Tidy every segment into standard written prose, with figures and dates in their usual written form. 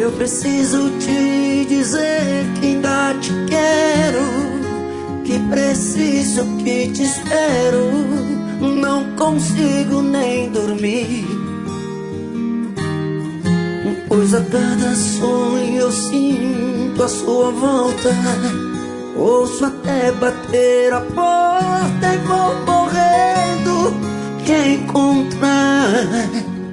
Eu preciso te dizer que ainda te quero, que preciso, que te espero. Não consigo nem dormir, pois a cada sonho eu sinto a sua volta. Ouço até bater a porta e vou correndo te encontrar.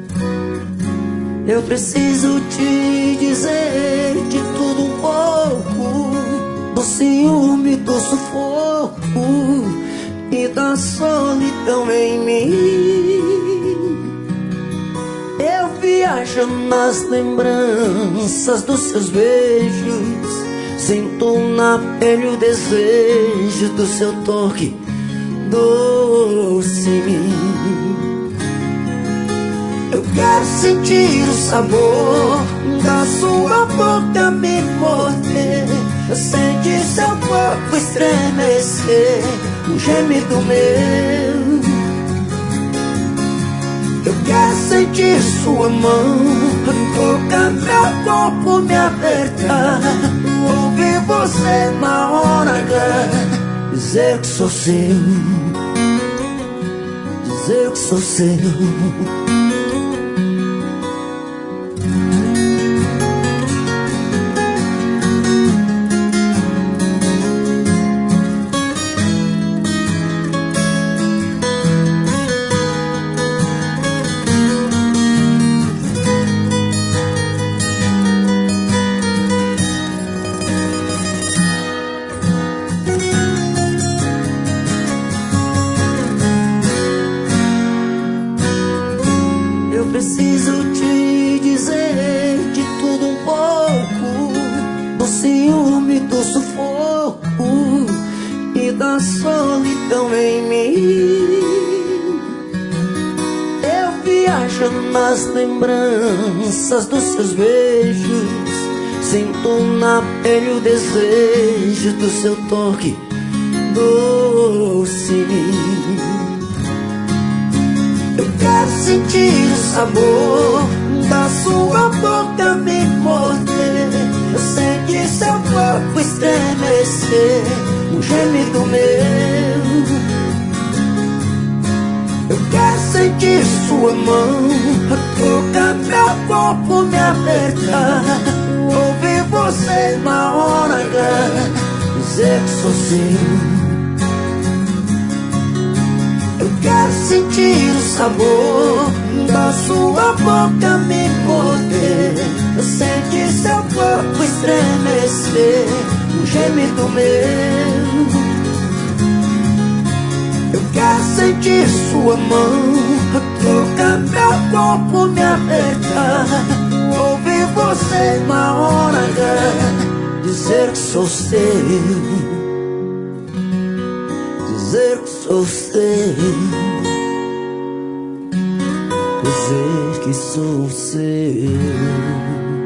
Eu preciso te dizer de tudo um pouco, do ciúme, do sufoco e da solidão em mim. Eu viajo nas lembranças dos seus beijos, sinto na pele o desejo do seu toque doce em mim. Eu quero sentir o sabor da sua boca me morder. Eu senti seu corpo estremecer, um gemido meu. Eu quero sentir sua mão tocar meu corpo, me apertar, ouvir você na hora H, dizer que sou seu, dizer que sou seu. Preciso te dizer de tudo um pouco, do ciúme, do sufoco e da solidão em mim. Eu viajo nas lembranças dos seus beijos, sinto na pele o desejo do seu toque doce em mim. Eu quero sentir o sabor da sua boca me morder. Eu senti seu corpo estremecer, um gemido meu. Eu quero sentir sua mão tocar meu corpo, me apertar, ouvir você na hora H, dizer que sou seu. Eu quero sentir o sabor da sua boca me morder. Eu senti seu corpo estremecer, um gemido meu. Eu quero sentir sua mão tocar meu corpo, me apertar, ouvir você na hora H, dizer que sou seu, dizer que sou seu, dizer que sou seu.